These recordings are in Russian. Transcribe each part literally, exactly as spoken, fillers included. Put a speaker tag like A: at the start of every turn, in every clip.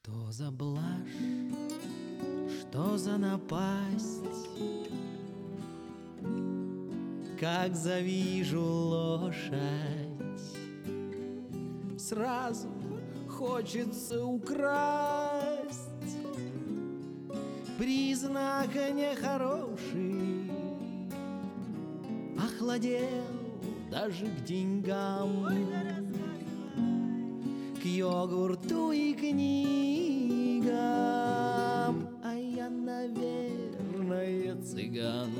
A: Что за блажь, что за напасть, как завижу лошадь, сразу хочется украсть. Признак нехороший, охладел даже к деньгам, к йогурту и книгам. А я, наверное, цыган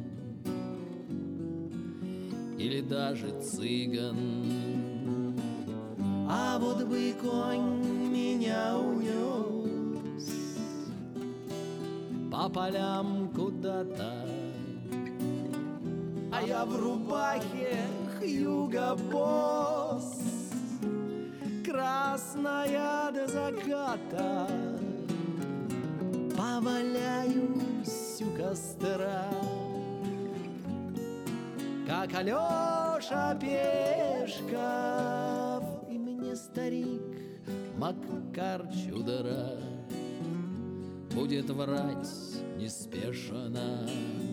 A: или даже цыган. А вот бы конь меня унес по полям куда-то, а я в рубахе Хьюго Босс, красная до заката, поваляюсь у костра, как Алёша Пешков. И мне старик Макар Чудора будет врать неспешно.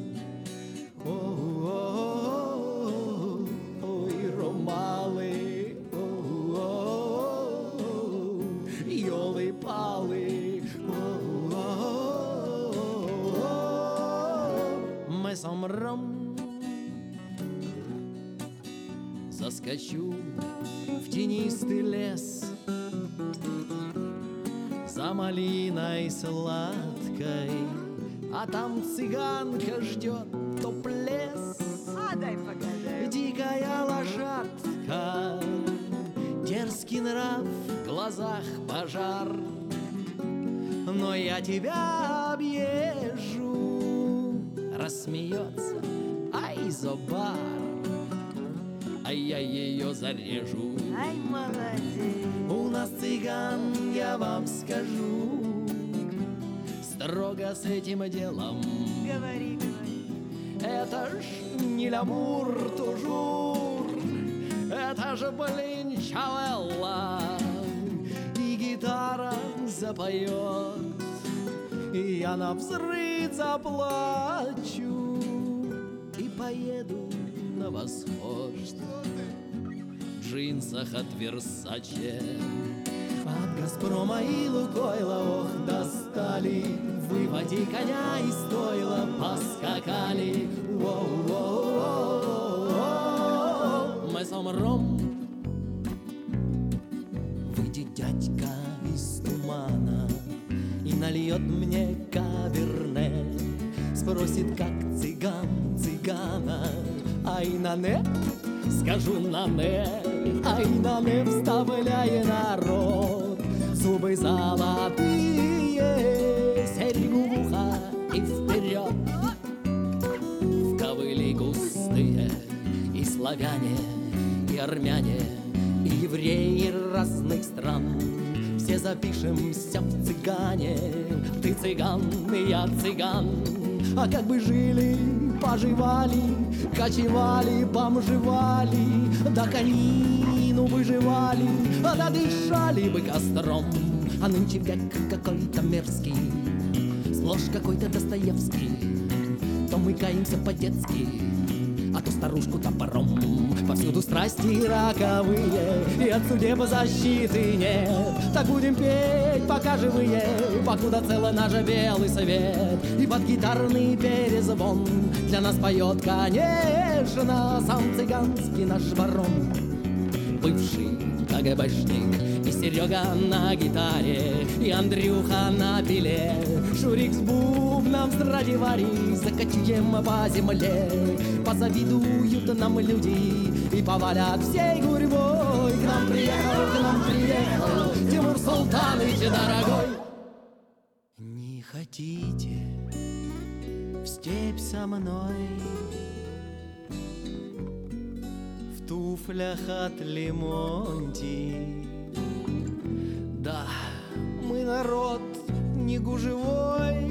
A: Ой, ромалы, ёлы-палы, мы somром. Заскочу в тенистый лес за малиной сладкой, а там цыганка ждет топлес.
B: А дай погадаю.
A: Дикая лошадка, дерзкий нрав, в глазах пожар. Но я тебя объезжу, рассмеется, ай, зобар, а я ее зарежу.
B: Ай, молодец.
A: У нас цыган, я вам скажу, строго с этим делом.
B: Говори, говори.
A: Это ж не лямур тужур, это же, блин, чавелла. И гитара запоет, и я навзрыд заплачу, и поеду на восход в джинсах от Версаче. От Газпрома и Лукойла, ох, достали, выводи коня из стойла, поскакали. Воу-воу-воу-воу. Мы somром. Выйдет дядька из тумана и нальет мне каберне, спросит, как цыган цыгана. Ай, на не, скажу на не, ай, на не, вставляй народ, зубы золотые, серьгу в ухо и вперед. В ковыли густые и славяне, и армяне, и евреи разных стран. Все запишемся в цыгане, ты цыган, и я цыган. А как бы жили, поживали, кочевали, бомжевали, да конину выживали, да дышали бы костром. А нынче век какой-то мерзкий, сплошь какой-то Достоевский. То мы каемся по-детски, а то старушку топором. Повсюду страсти роковые, и от судеб защиты нет. Так будем петь, пока живые, покуда целый наш белый свет. И под гитарный перезвон для нас поет, конечно, сам цыганский наш барон. Бывший КГБшник, и Серега на гитаре, и Андрюха на пиле, Шурик с бубном, Страдивари, закачаем по земле. Позавидуют нам люди и повалят всей гурьбой. К нам приехал, к нам приехал Тимур Султаныч дорогой. Не хотите в степь со мной, в туфлях от Лемонти? Да, мы народ не гужевой,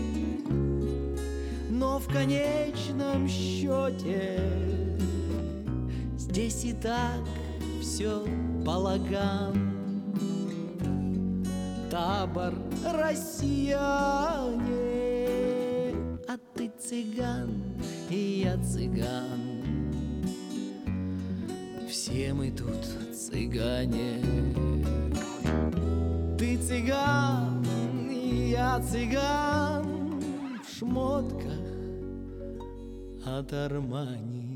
A: но в конечном счете здесь и так все балаган. табор россияне. А ты цыган, и я цыган, все мы тут цыгане. Ты цыган, и я цыган, в шмотках от Армани.